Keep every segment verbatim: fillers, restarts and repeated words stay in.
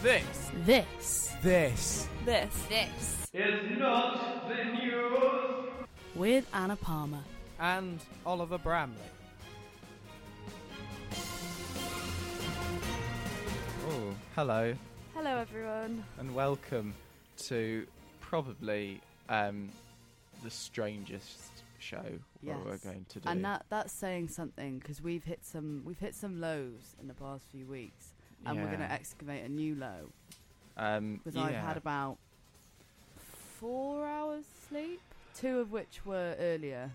This. This. This. This. This is not the news. With Anna Palmer. And Oliver Bramley. Oh, hello. Hello, everyone. And welcome to probably um, the strangest show yes. what we're going to do. And that that's saying something, because we've hit some we've hit some lows in the past few weeks, and yeah. we're going to excavate a new low. Um, because yeah. I've had about four hours sleep, two of which were earlier.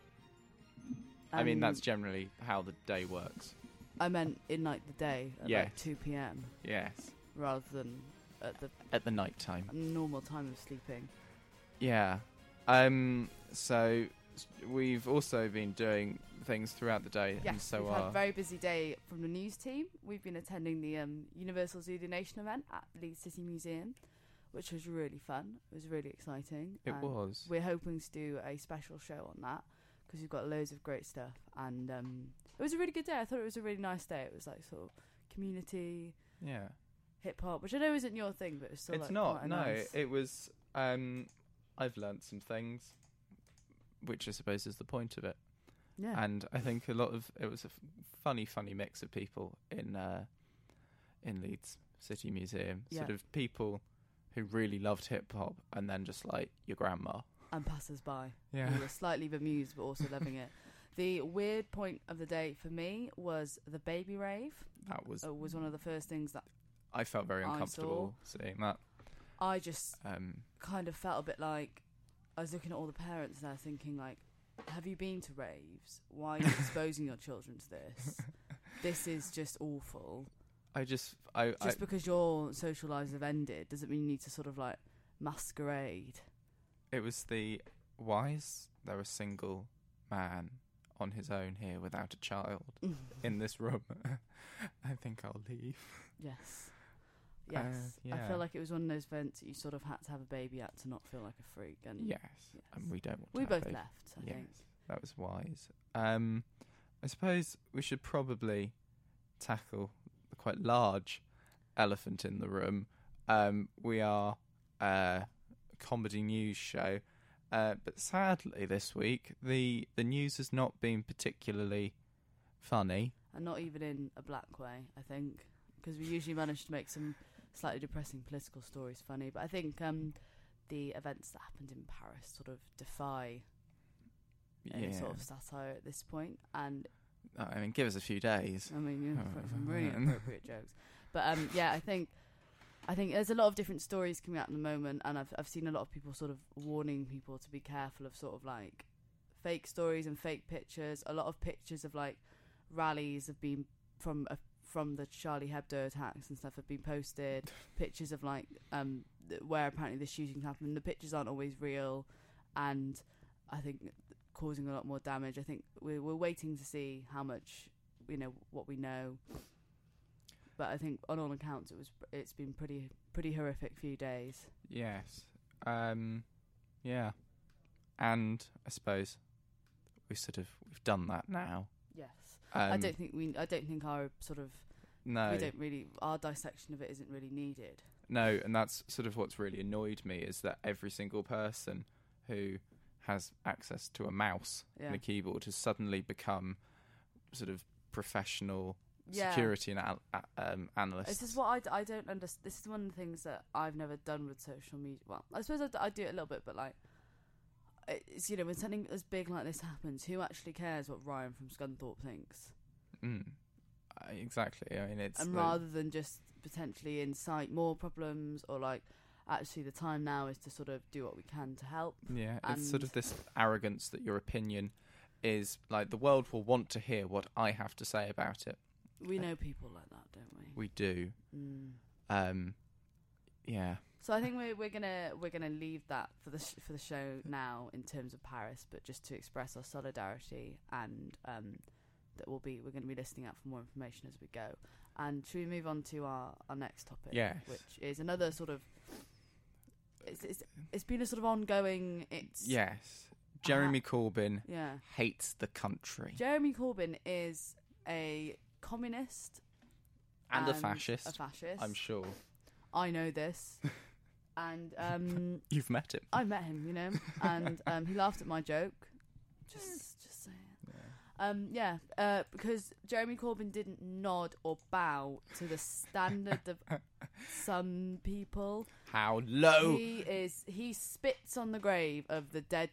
I mean, that's generally how the day works. I meant in like the day at yes. like two p.m. Yes. Rather than at the at the night time. Normal time of sleeping. Yeah. Um. So we've also been doing things throughout the day. Yes, and so we've our... had a very busy day from the news team. We've been attending the um, Universal Zulu Nation event at Leeds City Museum, which was really fun. It was really exciting. It and was. We're hoping to do a special show on that, because we've got loads of great stuff. And um, it was a really good day. I thought it was a really nice day. It was like sort of community, yeah, hip hop, which I know isn't your thing, but it's still it's like not. quite a No, nice... it was. Um, I've learnt some things, which I suppose is the point of it. Yeah. And I think a lot of it was a f- funny, funny mix of people in uh, in Leeds City Museum. Yeah. Sort of people who really loved hip hop, and then just like your grandma. And passers-by. Yeah. Who were slightly bemused, but also loving it. The weird point of the day for me was the baby rave. That was It was one of the first things that I felt very uncomfortable seeing that. I just Um, kind of felt a bit like, I was looking at all the parents there thinking like, have you been to raves? Why are you exposing your children to this? This is just awful. I just... I Just I, because your social lives have ended doesn't mean you need to sort of like masquerade. It was the... Why is there a single man on his own here without a child in this room? I think I'll leave. Yes. Yes. Uh, yeah. I feel like it was one of those events that you sort of had to have a baby at to not feel like a freak. And Yes. yes. And we don't want to We have both baby. left, I yes. think. That was wise. Um, I suppose we should probably tackle the quite large elephant in the room. Um, we are a comedy news show, uh, but sadly this week the, the news has not been particularly funny. And not even in a black way, I think, because we usually manage to make some slightly depressing political stories funny. But I think um, the events that happened in Paris sort of defy any Yeah. sort of satire at this point. And I mean, give us a few days. I mean, you know, for some really inappropriate jokes. But um, yeah, I think I think there's a lot of different stories coming out at the moment, and I've I've seen a lot of people sort of warning people to be careful of sort of like fake stories and fake pictures. A lot of pictures of like rallies have been from a from the Charlie Hebdo attacks and stuff have been posted. Pictures of like um th- where apparently the shootings happened. The pictures aren't always real, and I think causing a lot more damage. I think we're we're waiting to see how much, you know, what we know. But I think on all accounts it was it's been pretty pretty horrific few days. Yes. Um, yeah. And I suppose we sort of we've done that now. Yes. Um, I don't think we I don't think our sort of No. we don't really our dissection of it isn't really needed. No, and that's sort of what's really annoyed me is that every single person who has access to a mouse Yeah. and a keyboard has suddenly become sort of professional Yeah. security and al- a- um, analysts. This is what I, d- I don't understand. This is one of the things that I've never done with social media. Well, I suppose I, d- I do it a little bit, but like, it's, you know, when something as big like this happens, who actually cares what Ryan from Scunthorpe thinks? Mm. Uh, exactly. I mean, it's And the- rather than just potentially incite more problems, or like, actually the time now is to sort of do what we can to help. Yeah, And it's sort of this arrogance that your opinion is like the world will want to hear what I have to say about it. We know people like that, don't we? We do. Mm. Um, yeah. So I think we're we're gonna we're gonna leave that for the sh- for the show now in terms of Paris, but just to express our solidarity, and um, that we'll be we're going to be listening out for more information as we go. And should we move on to our, our next topic? Yes. Which is another sort of it's it's, it's been a sort of ongoing. It's Yes. Jeremy Corbyn yeah. hates the country. Jeremy Corbyn is a communist and, a fascist. A fascist. I'm sure. I know this. And um, You've met him. I met him, you know, and um, he laughed at my joke. Just, just saying. Yeah, um, yeah uh, because Jeremy Corbyn didn't nod or bow to the standard of some people. How low? He is. He spits on the grave of the dead,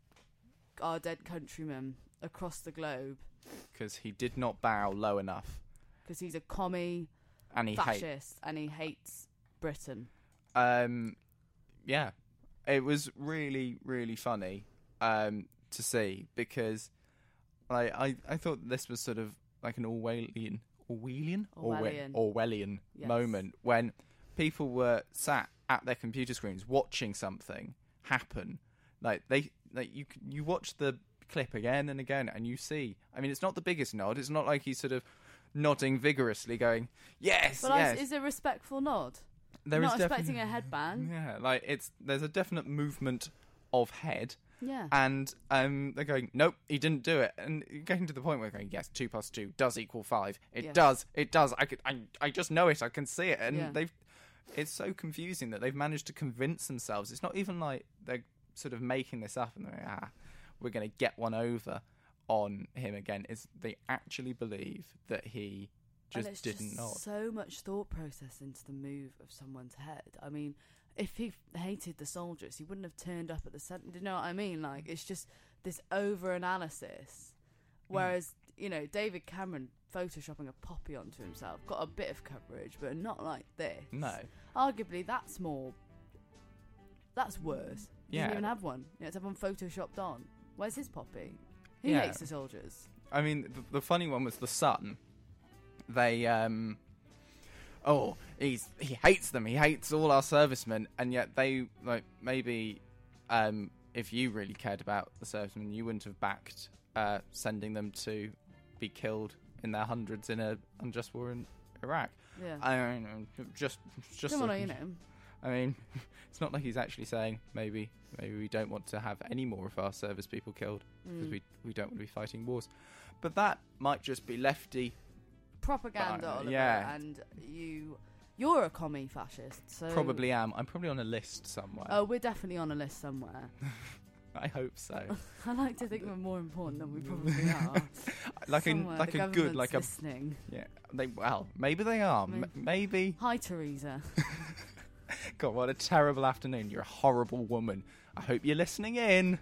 our dead countrymen across the globe. Because he did not bow low enough. Because he's a commie, and he fascist, hates. and he hates Britain. Um, yeah, it was really, really funny um, to see because like, I, I thought this was sort of like an Orwellian, Orwellian, Orwellian, Orwellian yes. moment when people were sat at their computer screens watching something happen. Like they, like you, you watch the clip again and again, and you see. I mean, it's not the biggest nod. It's not like he's sort of nodding vigorously, going, "Yes, but yes." I, is a respectful nod. There Not is expecting definitely, a headbang. Yeah, like it's there's a definite movement of head. Yeah. And um, they're going, nope, he didn't do it. And getting to the point where they're going, yes, two plus two does equal five. It Yes. does, it does. I could, I, I just know it. I can see it. And Yeah. they've, it's so confusing that they've managed to convince themselves. It's not even like they're sort of making this up and they're like, ah, we're going to get one over on him again. It's they actually believe that he just and it's didn't just nod. so much thought process into the move of someone's head. I mean, if he hated the soldiers, he wouldn't have turned up at the centre. Do you know what I mean? Like, it's just this over-analysis. Whereas, you know, David Cameron photoshopping a poppy onto himself got a bit of coverage, but not like this. No. Arguably, that's more... That's worse. He Yeah. doesn't even have one. You know, it's everyone photoshopped on. Where's his poppy? He Yeah. hates the soldiers. I mean, the, the funny one was the Sun. They, um... oh, he's he hates them. He hates all our servicemen, and yet they like maybe um, if you really cared about the servicemen, you wouldn't have backed uh, sending them to be killed in their hundreds in a unjust war in Iraq. Yeah. I mean, just just. Don't a- want to, you know. I mean, it's not like he's actually saying maybe maybe we don't want to have any more of our service people killed because Mm. we we don't want to be fighting wars, but that might just be lefty. Propaganda, But, uh, Oliver, yeah. and you, you're a commie fascist. So Probably am. I'm probably on a list somewhere. Oh, we're definitely on a list somewhere. I hope so. I like to think we're more important than we probably are. like a Somewhere, like the a good like a listening. yeah. They well maybe they are M- Maybe. maybe. Hi, Teresa. God, what a terrible afternoon. You're a horrible woman. I hope you're listening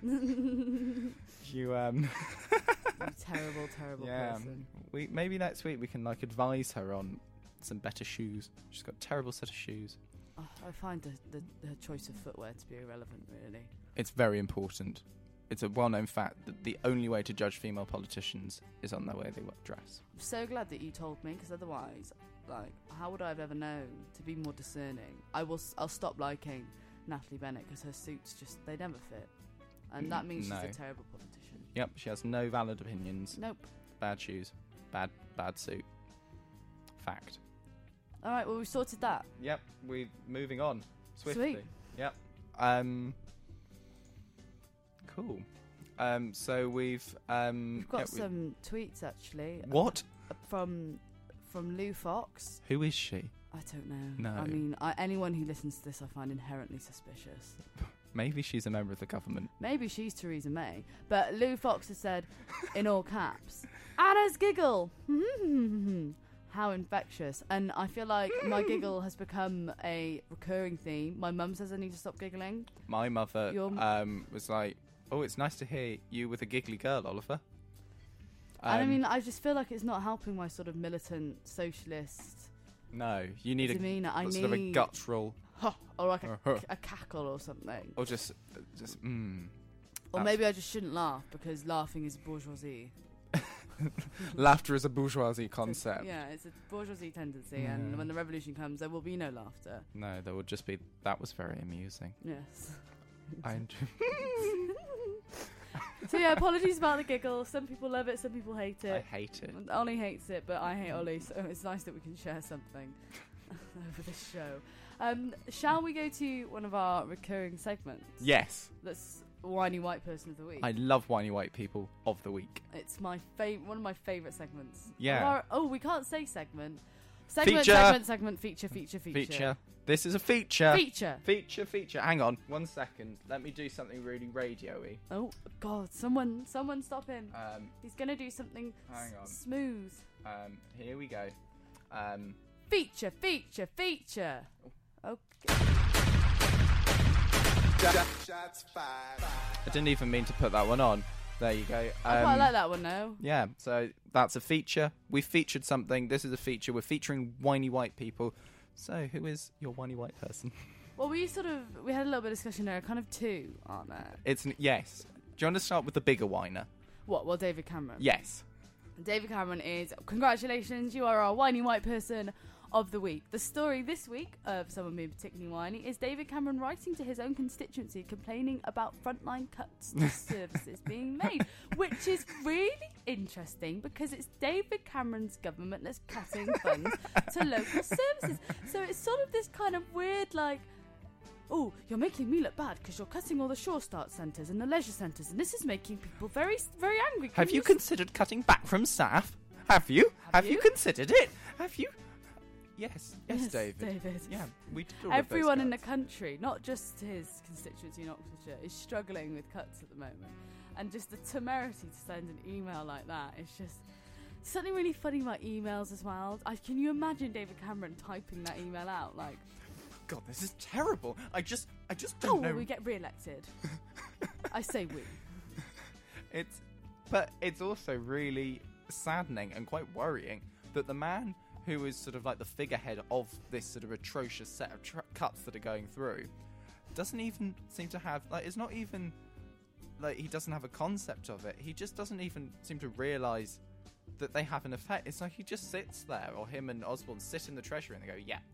in. you um. You terrible, terrible yeah. person. We maybe next week we can like advise her on some better shoes. She's got a terrible set of shoes. Oh, I find the, the, the choice of footwear to be irrelevant, really. It's very important. It's a well-known fact that the only way to judge female politicians is on the way they dress. I'm so glad that you told me, because otherwise, like, how would I have ever known to be more discerning? I will. s- I'll stop liking Natalie Bennett because her suits just they never fit, and that means No. she's a terrible politician. Yep, she has no valid opinions. Nope. Bad shoes, bad bad suit. Fact. All right. Well, we sorted that. Yep, we're moving on swiftly. Sweet. Yep. Um. Cool. Um. So we've um. We've got yeah, we- some tweets actually. What? uh, From from Lou Fox. Who is she? I don't know. No. I mean, I, anyone who listens to this, I find inherently suspicious. Maybe she's a member of the government. Maybe she's Theresa May. But Lou Fox has said, in all caps, Anna's giggle. How infectious. And I feel like my giggle has become a recurring theme. My mum says I need to stop giggling. My mother Your m- um was like, "Oh, it's nice to hear you with a giggly girl, Oliver." and I Um, mean, I just feel like it's not helping my sort of militant socialist no, you need a demeanour. I sort of a need guttural, huh, or like a, Huh. a cackle or something. or just, just mm. Or That's- maybe I just shouldn't laugh because laughing is bourgeoisie. Laughter is a bourgeoisie concept. Yeah, it's a bourgeoisie tendency, and Yeah. when the revolution comes, there will be no laughter. No, there would just be. That was very amusing. Yes. I enjoy. So yeah, apologies about the giggle. Some people love it, some people hate I it. hate it. Ollie hates it, but I hate Ollie, so it's nice that we can share something over this show. Um, shall we go to one of our recurring segments? Yes, That's Whiny White Person of the Week. I love whiny white people of the week. It's my fav- one of my favourite segments. Yeah. Of our- oh, we can't say segment. Segment, feature. segment, segment, feature, feature, feature. Feature. This is a feature. Feature. Feature, feature. Hang on, one second. Let me do something really radio-y. Oh, God. Someone, someone stop him. Um, He's going to do something Hang on. s- smooth. um, here we go. Um, Feature, feature, feature. Okay. I didn't even mean to put that one on. There you go. Um, I quite like that one now. Yeah, so that's a feature. We featured something. This is a feature. We're featuring whiny white people. So, who is your whiny white person? Well, we sort of we had a little bit of discussion there. Kind of two, aren't there? It's an, yes. Do you want to start with the bigger whiner? What? Well, David Cameron. Yes. David Cameron is congratulations. You are our whiny white person of the week. The story this week of someone being particularly whiny is David Cameron writing to his own constituency complaining about frontline cuts to services being made, which is really interesting because it's David Cameron's government that's cutting funds to local services. So it's sort of this kind of weird, like, oh, you're making me look bad because you're cutting all the Shore Start centres and the leisure centres, and this is making people very, very angry. Can Have you s- considered cutting back from staff? Have you? Have Have, you? you? considered it? Have you? Yes. Yes, Yes, David. David. Yeah, we did all Everyone of those in the cuts. country, not just his constituency in Oxfordshire, is struggling with cuts at the moment. And just the temerity to send an email like that is just something really funny about emails as well. I, can you imagine David Cameron typing that email out? Like, God, this is terrible. I just, I just oh, don't will know. we get re-elected? I say we. It's, but it's also really saddening and quite worrying that the man who is sort of like the figurehead of this sort of atrocious set of tr- cuts that are going through doesn't even seem to have, like, it's not even like he doesn't have a concept of it. He just doesn't even seem to realise that they have an effect. It's like he just sits there, or him and Osborne sit in the Treasury and they go, yeah,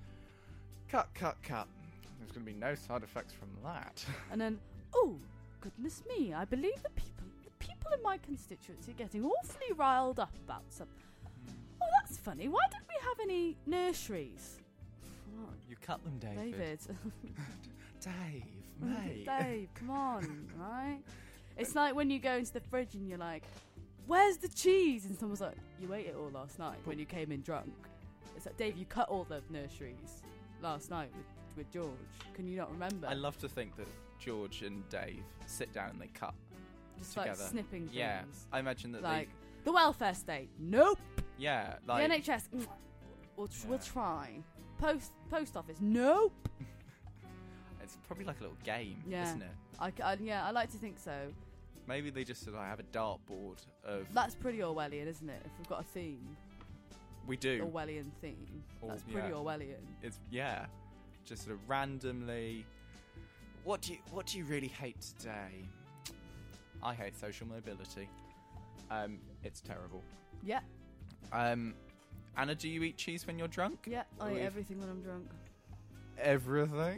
cut, cut, cut. There's going to be no side effects from that. And then, oh, goodness me, I believe the people, the people in my constituency are getting awfully riled up about something. Oh, that's funny. Why didn't we have any nurseries? Oh, You cut them, David. David. Dave, mate. Dave, come on, right? It's like when you go into the fridge and you're like, where's the cheese? And someone's like, you ate it all last night when you came in drunk. It's like, Dave, you cut all the nurseries last night with, with George. Can you not remember? I love to think that George and Dave sit down and they cut Just together. like snipping things. Yeah, I imagine that Like, the welfare state, nope. they. Yeah, like. The N H S, mm, we'll, tr- we'll Yeah. try. Post post office, nope. It's probably like a little game, Yeah. isn't it? I, c- I- yeah, I like to think so. Maybe they just sort of have a dartboard of. That's pretty Orwellian, isn't it? If we've got a theme, we do. Orwellian theme. Or- That's pretty yeah. Orwellian. It's yeah, just sort of randomly. What do you What do you really hate today? I hate social mobility. Um, it's terrible. Yeah, Um, Anna, do you eat cheese when you're drunk? yeah. I eat We've- everything when I'm drunk. Everything.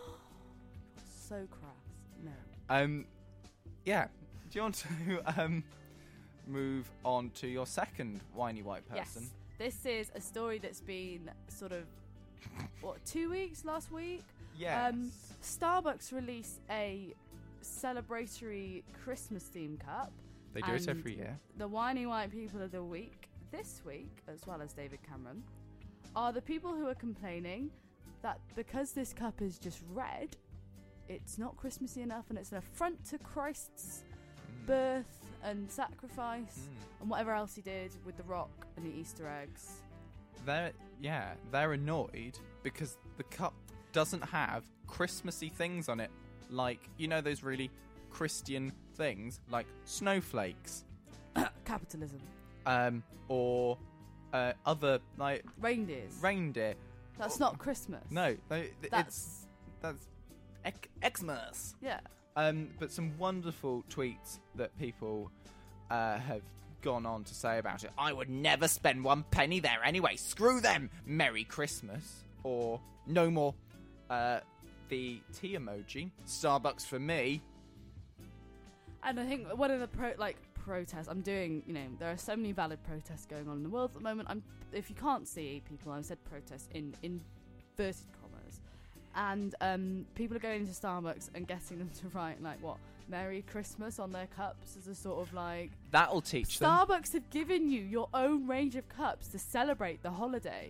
So crass. No. Um, yeah. Do you want to um move on to your second whiny white person? Yes. This is a story that's been sort of what two weeks last week. Yes. Um, Starbucks released a celebratory Christmas theme cup. they do it and every year. The whiny white people of the week this week, as well as David Cameron, are the people who are complaining that because this cup is just red, it's not Christmassy enough and it's an affront to Christ's Mm. birth and sacrifice Mm. and whatever else he did with the rock and the Easter eggs. They're yeah, they're annoyed because the cup doesn't have Christmassy things on it, like you know those really Christian things like snowflakes, Capitalism. um, or uh, other like Reindeers. reindeer. That's not Christmas. No, no th- That's it's that's Ec- Xmas. yeah. Um, but some wonderful tweets that people uh, have gone on to say about it. I would never spend one penny there anyway. Screw them. Merry Christmas. Or no more. Uh, the tea emoji. Starbucks for me. And I think one of the pro like protests I'm doing, you know, there are so many valid protests going on in the world at the moment. I'm if you can't see people, I've said protests in inverted commas, and um, people are going into Starbucks and getting them to write like what Merry Christmas on their cups as a sort of like That'll teach them. Starbucks have given you your own range of cups to celebrate the holiday.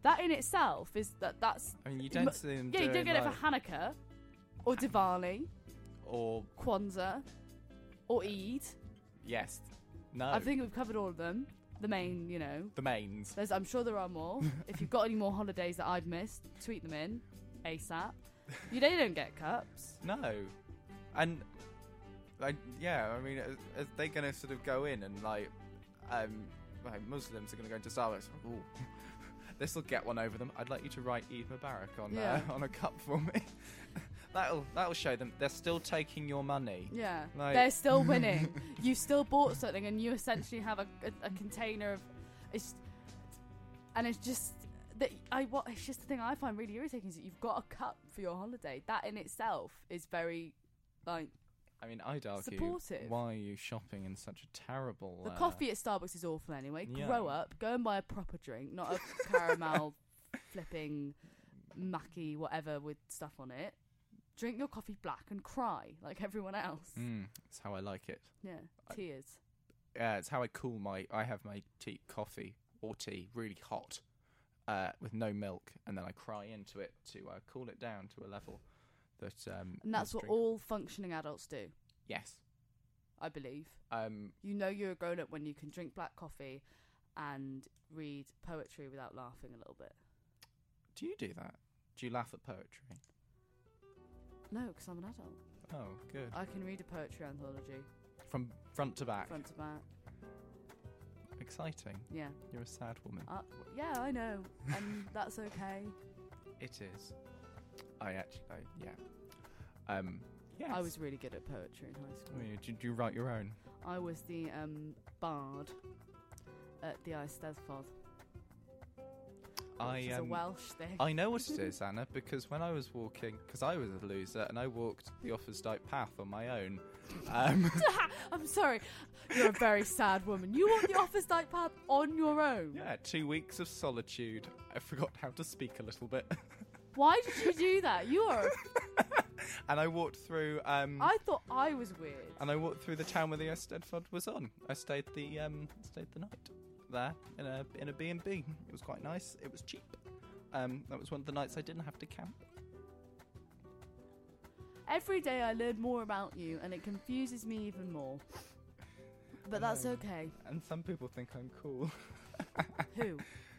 That in itself is that that's I mean, you don't see them yeah. You don't doing, get it like, for Hanukkah, or Diwali, or Kwanzaa, or Eid. yes, no. I think we've covered all of them. The main, you know. the mains. There's, I'm sure there are more. If you've got any more holidays that I've missed, tweet them in ASAP. You they don't get cups. No, and like yeah, I mean, are, are they going to sort of go in and like, um, like Muslims are going to go into Starbucks? Ooh, this will get one over them. I'd like you to write Eid Mubarak on Yeah. uh, on a cup for me. that'll that'll show them they're still taking your money. Yeah, Like- they're still winning. You still bought something, and you essentially have a, a, a container of, it's, and it's just that I what it's just the thing I find really irritating is that you've got a cup for your holiday. That in itself is very, like, I mean, I'd argue, supportive. why are you shopping in such a terrible... The uh, coffee at Starbucks is awful anyway. Yeah. Grow up, go and buy a proper drink, not a caramel flipping mackie whatever with stuff on it. Drink your coffee black and cry like everyone else. Mm, it's how I like it. Yeah, I- tears. Yeah, it's how I cool my... I have my tea, coffee or tea really hot uh, with no milk, and then I cry into it to uh, cool it down to a level that... Um, And that's is what drinkable. all functioning adults do, Yes. I believe. Um, You know you're a grown up when you can drink black coffee and read poetry without laughing a little bit. do you do that? Do you laugh at poetry? No, because I'm an adult. Oh, good. I can read a poetry anthology From front to back. front to back. Exciting. Yeah. You're a sad woman. Uh, yeah, I know. And that's okay. It is. I actually... I, yeah. Um, yes. I was really good at poetry in high school. I mean, did you write your own? I was the um, bard at the Eisteddfod, I which is a um, Welsh thing. I know what it is, Anna, because when I was walking, because I was a loser, and I walked the Offa's Dyke path on my own. Um, I'm sorry. You're a very sad woman. You walked the Office Dyke path on your own. yeah, two weeks of solitude. I forgot how to speak a little bit, Why did you do that? You are. and I walked through. Um, I thought I was weird. and I walked through the town where the Eisteddfod was on. I stayed the um, stayed the night there in a in a B and B. It was quite nice. It was cheap. Um, that was one of the nights I didn't have to camp. Every day I learn more about you, and it confuses me even more. But that's Um, okay. And some people think I'm cool. Who?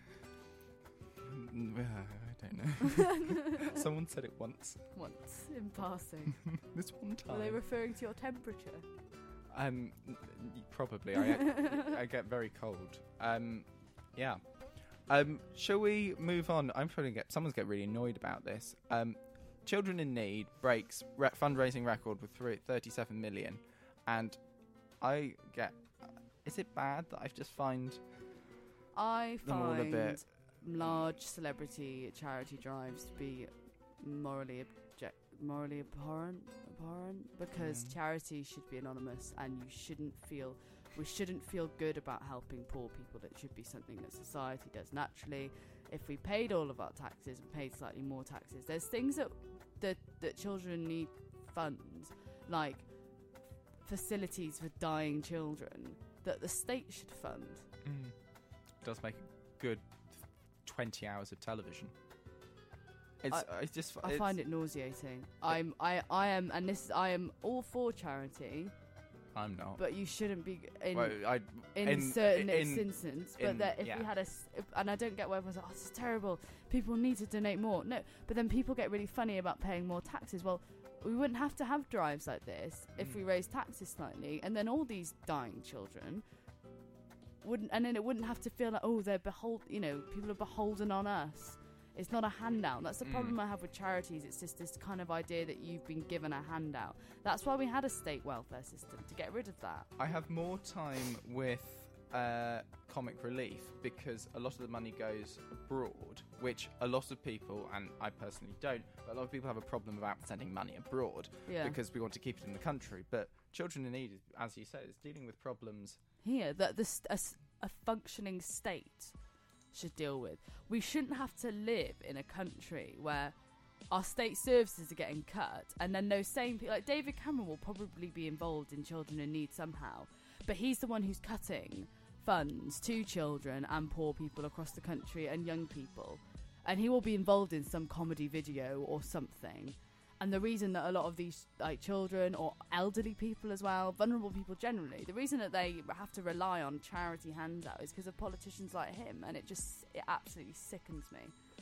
Mm, I don't know. Someone said it once. Once in passing. This one time. Were they referring to your temperature? Um, n- n- probably. I I get very cold. Um, yeah. Um, shall we move on? I'm trying to get someone's get really annoyed about this. Um, Children in Need breaks re- fundraising record with three, thirty-seven million, and I get. Is it bad that I just find I them all a find bit? large celebrity charity drives to be morally object, morally abhorrent, abhorrent because Mm. charity should be anonymous, and you shouldn't feel. We shouldn't feel good about helping poor people. It should be something that society does naturally. If we paid all of our taxes and paid slightly more taxes, there's things that that, that children need funds, like facilities for dying children, that the state should fund. Mm. It does make a good twenty hours of television. It's, I- I, just I it's, find it nauseating. I'm I, I am and this is, I am all for charity, I'm not. but you shouldn't be in well, I, in, in- certain in- instances. But in- that if yeah. we had a s- if, and I don't get why everyone's like, oh, this is terrible. People need to donate more. No, but then people get really funny about paying more taxes. Well, we wouldn't have to have drives like this if Mm. we raised taxes slightly, and then all these dying children wouldn't, and then it wouldn't have to feel like, oh, they're behold, you know, people are beholden on us. It's not a handout. That's the Mm. problem I have with charities. It's just this kind of idea that you've been given a handout. That's why we had a state welfare system, to get rid of that. I have more time with uh, comic relief because a lot of the money goes abroad, which a lot of people, and I personally don't, but a lot of people have a problem about sending money abroad Yeah. because we want to keep it in the country. But Children in Need, is, as you said, is dealing with problems. Here, that this a, s- a functioning state should deal with. We shouldn't have to live in a country where our state services are getting cut, and then those same people, like David Cameron, will probably be involved in Children in Need somehow, but he's the one who's cutting funds to children and poor people across the country and young people. and he will be involved in some comedy video or something. And the reason that a lot of these like children or elderly people as well, vulnerable people generally, the reason that they have to rely on charity handout is because of politicians like him, and it just it absolutely sickens me.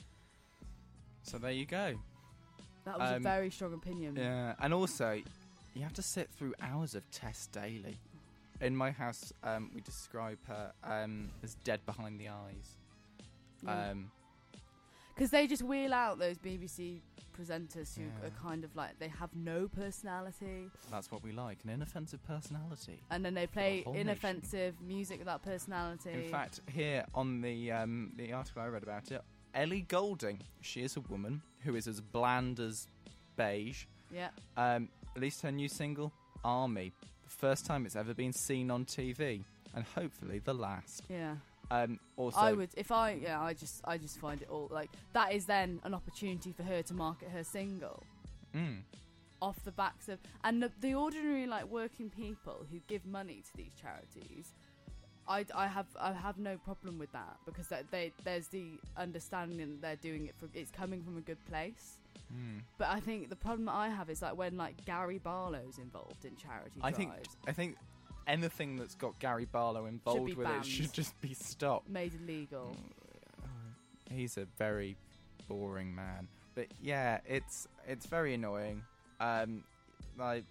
So there you go. That was Um, a very strong opinion. Yeah, and also you have to sit through hours of Tess Daly. In my house, um, we describe her um, as dead behind the eyes. Yeah. Um, Because they just wheel out those B B C presenters who Yeah. are kind of like, they have no personality. that's what we like, an inoffensive personality. And then they play whole nation. inoffensive music without personality. In fact, here on the um, the article I read about it, Ellie Goulding, she is a woman who is as bland as beige. Yeah. Um, released her new single, Army, the first time it's ever been seen on T V, and hopefully the last. Yeah. Um, also, I would, if I, yeah, I just, I just find it all like that is then an opportunity for her to market her single Mm, off the backs of, and the, the ordinary like working people who give money to these charities. I, I have, I have no problem with that because that they, there's the understanding that they're doing it for, it's coming from a good place. mm. But I think the problem that I have is like when like Gary Barlow's involved in charity I drives. think I think anything that's got Gary Barlow involved be with banned. it should just be stopped. Made illegal. He's a very boring man, but yeah, it's it's very annoying. Um, like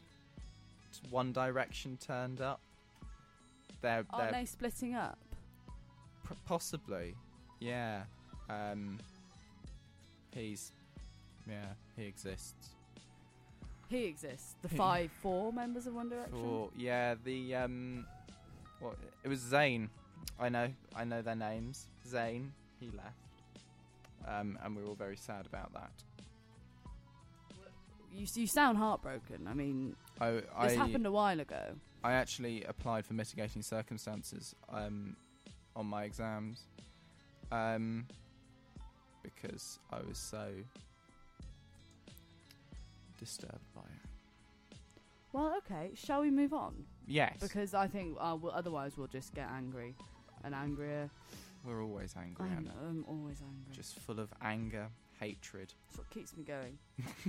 One Direction turned up. They're Aren't they're they splitting up? pr- possibly, yeah. Um, he's yeah, he exists. He exists. The He- five, four members of One Direction. Or yeah, the um, what it was Zayn. I know, I know their names. Zayn, he left, um, and we were all very sad about that. You, you sound heartbroken. I mean, I this I, happened a while ago. I actually applied for mitigating circumstances um, on my exams, um, because I was so disturbed by it. Well, okay. Shall we move on? Yes, Because I think uh, we'll, otherwise we'll just get angry and angrier. we're always angry, I Anna. know, I'm always angry. Just full of anger, hatred. That's what keeps me going.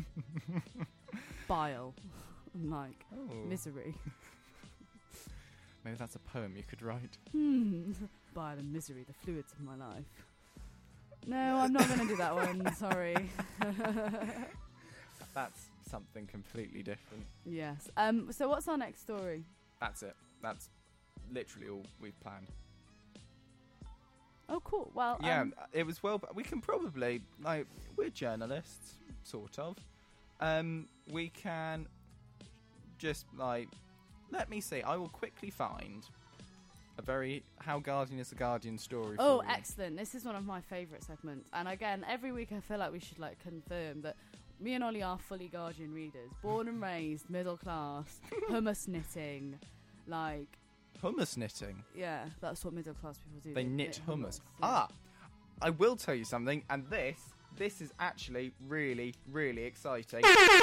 Bile. And like Oh. misery. Maybe that's a poem you could write. Hmm. Bile and misery, the fluids of my life. No, I'm not going to do that one. Sorry. That's something completely different. Yes. Um. So what's our next story? That's it. That's literally all we've planned. Oh, cool. Well, Yeah, um, it was well. We can probably, like, we're journalists, sort of. Um, we can just like, let me see. I will quickly find a very How Guardian is the Guardian story. Oh, for you. excellent. This is one of my favourite segments. And again, every week I feel like we should like confirm that me and Ollie are fully Guardian readers. Born and raised, middle class, hummus knitting. Like, Hummus knitting. yeah, that's what middle class people do. They knit hummus. yeah. Ah, I will tell you something, and this, this is actually really, really exciting.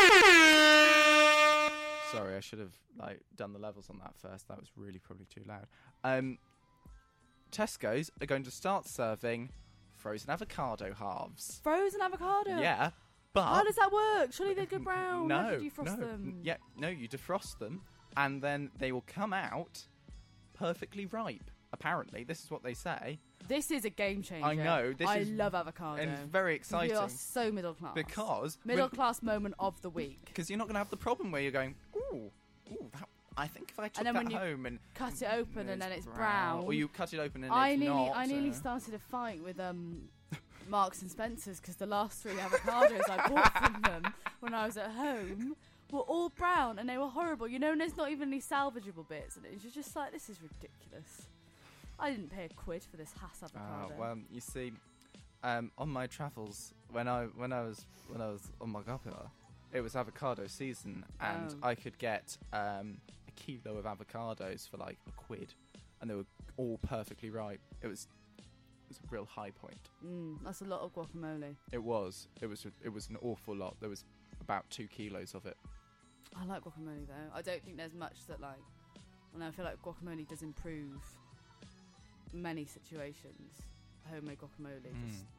Sorry, I should have like done the levels on that first. That was really probably too loud. Um, Tesco's are going to start serving frozen avocado halves. Frozen avocado. Yeah, but How does that work? Surely they go brown. no, How did you frost no, them? yeah, no, you defrost them, and then they will come out perfectly ripe. Apparently, this is what they say, This is a game changer. I know, this I is- love avocado. and it's very We exciting are so middle class. because middle class moment of the week. because you're not going to have the problem where you're going, ooh, ooh, that, I think if I took then that when you home and Cut it open and then it's brown. or you cut it open and I it's nearly, not. I nearly uh, started a fight with um, Marks and Spencers because the last three avocados I bought from them when I was at home were all brown and they were horrible. You know, and there's not even any salvageable bits, and it was just like, this is ridiculous. I didn't pay a quid for this Hass uh, avocado. well, you see, um, on my travels when I when I was when I was on my gopher, it was avocado season, and Oh. I could get um, a kilo of avocados for like a quid, and they were all perfectly ripe. It was it was a real high point. Mm, that's a lot of guacamole. It was it was it was an awful lot. There was about two kilos of it. I like guacamole though. I don't think there's much that like. And I feel like guacamole does improve many situations. Homemade guacamole just Mm. just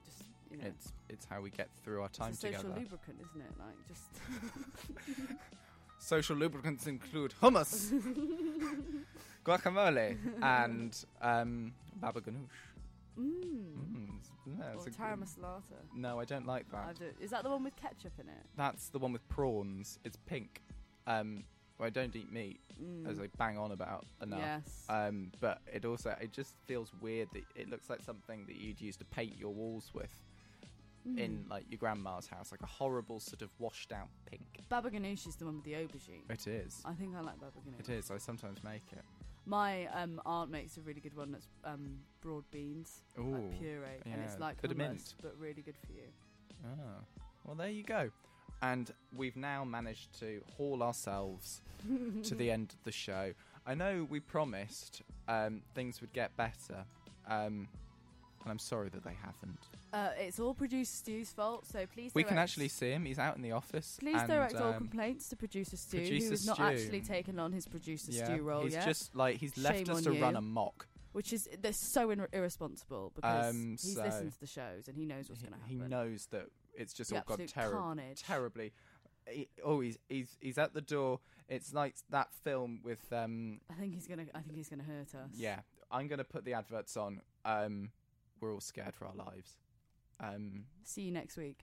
you know, It's it's how we get through our time it's a social together. lubricant, isn't it? Like just Social lubricants include hummus, guacamole, and um, baba ganoush. mm. Mm, it's- yeah, it's or a tara good- masalata. No, I don't like I that. do. Is that the one with ketchup in it? That's the one with prawns. It's pink. Um, I don't eat meat, Mm. as I bang on about enough. Yes. Um, but it also it just feels weird that it looks like something that you'd use to paint your walls with Mm. in like your grandma's house, like a horrible sort of washed out pink. Baba ganoush is the one with the aubergine. It is. I think I like baba ganoush. It is. I sometimes make it. My um, aunt makes a really good one that's um, broad beans, Ooh, like puree, and it's yeah, like bit of hummus, mint. but really good for you. Ah, well, there you go. And we've now managed to haul ourselves to the end of the show. I know we promised um, things would get better, um, and I'm sorry that they haven't. Uh, it's all producer Stu's fault, so please. We can direct- actually see him. He's out in the office. Please and, direct all um, complaints to producer Stu, Producer who has not Stu. actually taken on his producer yeah, Stu role he's yet, just like he's left Shame us on to you. run amok. which is they're so ir- irresponsible because Um, he's so- listened to the shows and he knows what's He, going to he happen. knows that it's just The all gone absolute terri- carnage. terribly. He, oh, he's he's he's at the door. It's like that film with um. I think he's gonna. I think he's gonna hurt us. Yeah, I'm gonna put the adverts on. Um, we're all scared for our lives. Um, See you next week.